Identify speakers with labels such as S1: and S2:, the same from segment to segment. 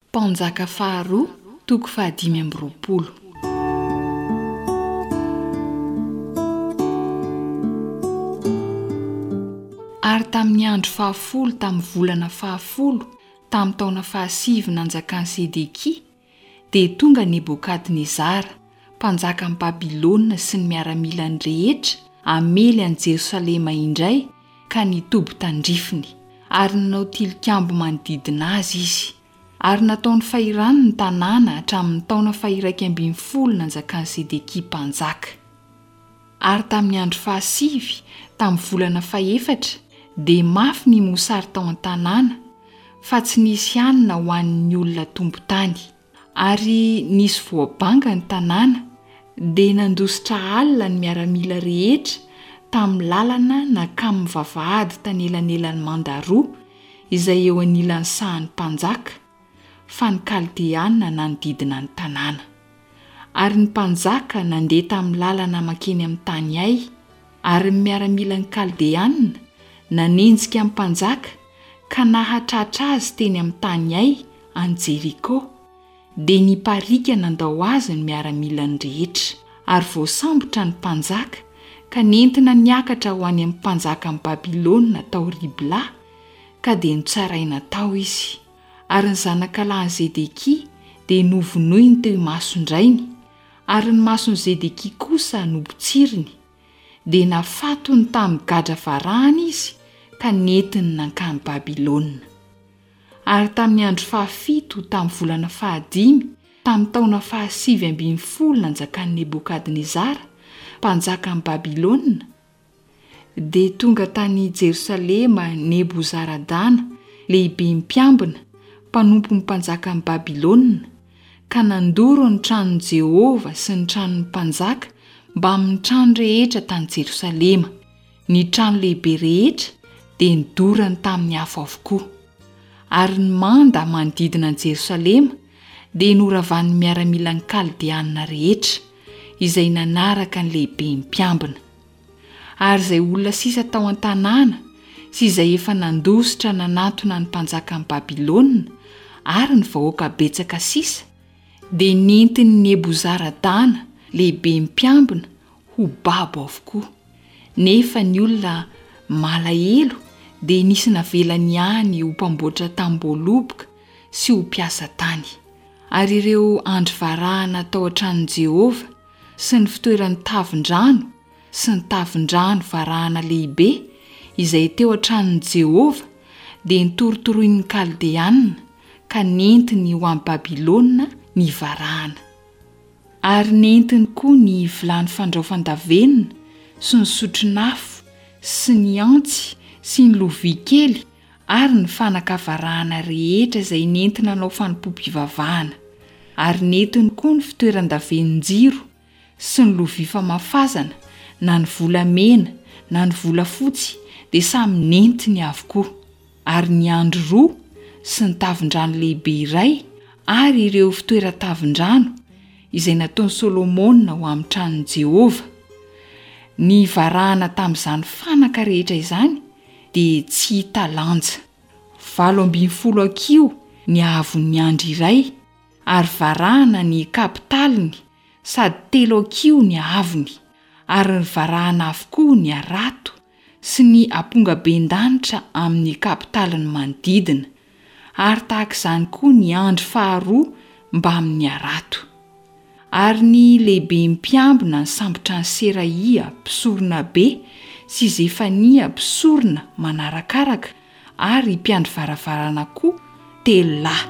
S1: Mpanjaka faharoa toko 520. Ary tamin'ny andro 10 tamin'ny volana 10 tamin'ny taona 9 nanjakan'i Sedekia, dia tonga Nebokadnezara, mpanjaka amin'ny Babilôna sy ny miaramilany rehetra amely an'i Jerosalema indray ka nitoby tandrifiny, ary nanao tilikambo manodidina azy izy. Ary nataony fahirany ny tanàna hatramin'ny taona 110 nanjakan'i Sedekia mpanjaka. Ary tamin'ny andro 9 tamin'ny volana 4 dia mafy ny mosary tao an-tanàna, fa tsy nisy anina ho an'ny olona tompo-tany. Ary nisy voabanga ny tanàna, dia nandositra alina ny miaramila rehetra tamin'ny lalana nakamin'ny vavahady tany elanelan'ny mandaroa izay eo anilan'ny sahan'ny mpanjaka, fa ny Kaldeana nanodidina ny tanàna. Ary ny mpanjaka nandeha tamin'ny lalana makeny amin'ny tany ay, ary ny miaramilan'ny Kaldeana nanenjika amin'ny mpanjaka ka nahatratra azy teny amin'ny tany ay any Jeriko, dia niparika nandao azy ny miaramilany rehetra. Ary voasambotra ny mpanjaka ka nentina niakatra ho any amin'ny mpanjaka amin'ny Babilôna tao Ribla, ka dia notsaraina tao izy. Ary ny zanak'alahy Zedekia dia novonoiny teo masondrainy, ary ny mason'i Zedekia kosa nobotsiriny, dia nafatony tamin'ny gadra varahany izy ka netiny nankany Babilôna. Ary tamin'ny andro 7 tamin'ny volana 10 tamin'ny taona 710 nanjakan'i Nebokadnezara, mpanjaka amin'ny Babilôna, dia tonga tany Jerosalema Nebuzaradana, lehibe mpiambina, mpanompo ny mpanjaka amin'ny Babilôna, ka nandoro ny tranon'i Jehovah sy ny tranon'ny mpanjaka mba amin'ny trano rehetra tany Jerosalema. Ny trano lehibe rehetra dia nidorany tamin'ny afo avokoa. Ary ny manda manodidina an'i Jerosalema dia noravan'ny miaramilan'ny Kaldeana rehetra izay nanaraka ny lehibe mpiambina. Ary izay olona sisa tao an-tanàna sy izay efa nandositra nanatona ny mpanjaka amin'ny Babilôna ary ny vahoaka betsaka sisa, dia nentiny Nebuzaradana lehibe mpiambina ho babo avokoa. Nefa ny olona malahelo dia nisy navelany ihany ho mpamboatra tamboloboka sy ho mpiasa tany. Ary ireo andro varahana tao an-tranon'i Jehovah sy ny fitoeran'ny tavin-drano sy ny tavin-drano varahana lehibe izay teo an-tranon'i Jehovah dia nitorotoroin'ny Kaldeana ka nentiny ho amin'ny Babilôna ny varahana. Ary nentiny koa ny vilany fandraofan-davenina sy ny sotronafo sy ny antsy sy ny lovia kely ary ny fanaka varahana rehetra izay nentina hanao fanompom-pivavahana. Ary nentiny koa ny fitoeran-davenin-jiro sy ny lovia famafazana, na ny volamena na ny volafotsy dia samy nentiny avokoa. Ary ny andro 2 sy ny tavin-drano lehibe iray ary ireo fitoeran-tavin-drano izay nataon'i Solomona ho amin'ny tranon'i Jehovah. Ny varahana tamin'izany fanaka rehetra izany dia tsy hita lanja. 7 akio ny ahavon'ny andro iray, ary varahana ny kapitaliny sady 3 akio ny ahavony, ary ny varahana avokoa ny arato sy ny ampongaben-danitra amin'ny kapitaliny manodidina, ary tahaka izany koa ny andro 2 mba amin'ny arato. Ary ny lehibe mpiambina nysambotra ny Seraia mpisorona be sy Zefania mpisorona manarakaraka, ary mpiandry varavarana koa 3 lahy.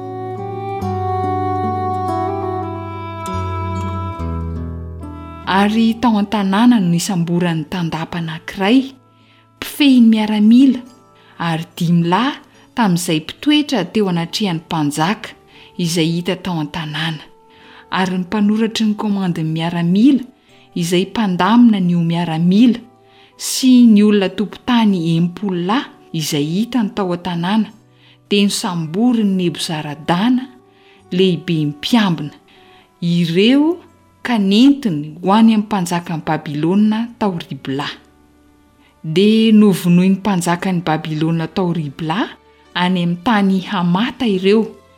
S1: Ary tao an-tanàna no nisamboran'ny tandapa anankiray mpifehiny miaramila, ary 5 lahy tamin'izay mpitoetra teo anatrehan'ny mpanjaka izay hita tao an-tanàna. Ary ny mpanoratra ny komandin'ny miaramila izay mpandamina ny ho miaramila sy ny olona tompon-tany 10 lahy izay hitany tao an-tanàna dia nosamboriny Nebuzaradana lehibe mpiambina ireo ka nentiny ho any amin'ny mpanjaka ny Babilôna tao Ribla. Dia novonoin'ny mpanjaka ny Babilôna tao Ribla any amin'ny tany Hamata ireo,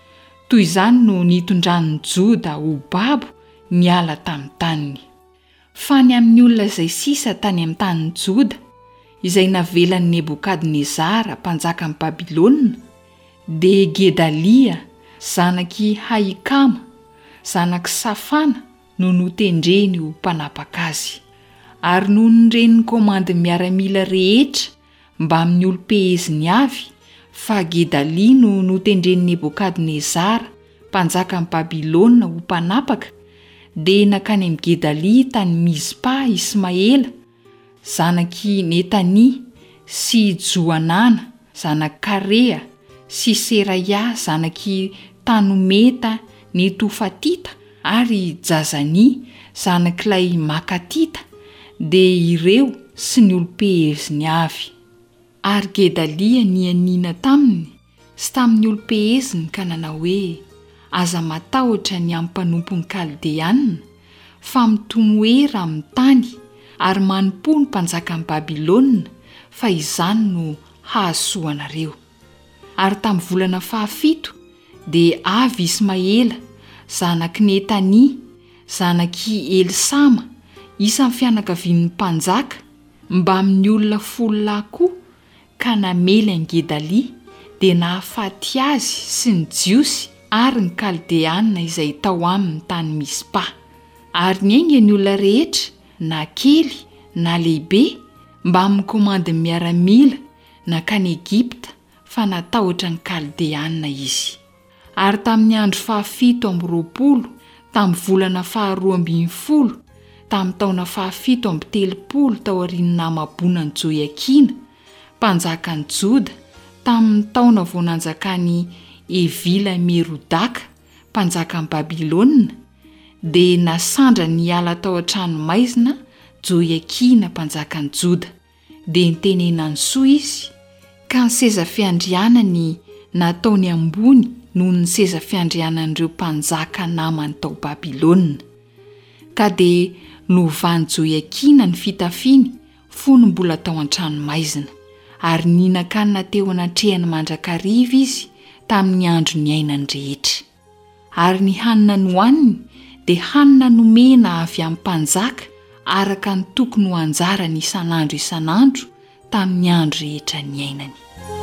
S1: toy izany no nitondran'ny Joda ho babo niala tamin'ny taniny. Fa ny amin'ny olona izay sisa tany amin'ny tanin'ny Joda, izay navelan'i Nebokadnezara mpanjaka ny Babilôna, dia Gedalia zanaky Haikama zanaky Safana no notendreny ho mpanapaka azy. Ary noho nyreny komandy miaramila rehetra mba amin'ny olo-peheziny avy fa Gedalia no notendreny Nebokadnezara mpanjaka ny Babilôna ho mpanapaka, dia nakany amin'ny Gedalia tany Mizpa Ismaela zanaky Netania sy Joanana zanaky Karea sy Seraya zanaky Tanometa Netofatita ary Jazania zanak'ilay Makatita, dia ireo sy ny olo-peheziny avy. Ary Gedalia nianina taminy sy tamin'ny olo-peheziny ka nanao hoe, aza matahotra ny ampanompo ny Kaldeanina fa mitomoera amin'ny tany ary manompo ny mpanjaka ny Babilôna, fa izany no hahasoanareo. Ary tamin'ny volana 7 dia avy Ismaela zanaky Netania zanaky Elisama isan'ny fianakavian'ny mpanjaka mba amin'ny olona 10,000 koa, ka namely an'i Gedalia dia nahafaty azy sy ny jiosy ary ny Kaldeanina izay tao amin'ny tany Mizpa. Ary niainga ny olona rehetra na kely na lehibe mba amin'ny komandy miaramila nakany Egipta, fa natahotra ny Kaldeanina izy. Ary tamin'ny andro 720 tamin'ny volana 12, tamin'ny taona 730 tao aorian'ny namabonan'i Joiakina mpanjakan'i Joda, tamin'ny taona vao nanjakany Evila Merodaka mpanjakan'i Babilôna, dia nasandra niala tao an-trano maizina Joiakina mpanjakan'i Joda, dia nitenenany soa izy, ka ny seza fiandrianany nataony ambony noho ny seza fiandrianan'ireo mpanjaka namany tao Babilôna. Ka dia novany Joiakina ny fitafiany fony mbola tao an-trano maizina, ary ninakanina teo anatrehany mandrakariva izy tamin'ny andro ny ainany rehetra. Ary ny hanina nohaniny dia hanina nomena avy amin'ny mpanjaka araka ny tokony ho anjarany isan'andro tamin'ny andro rehetra ny ainany.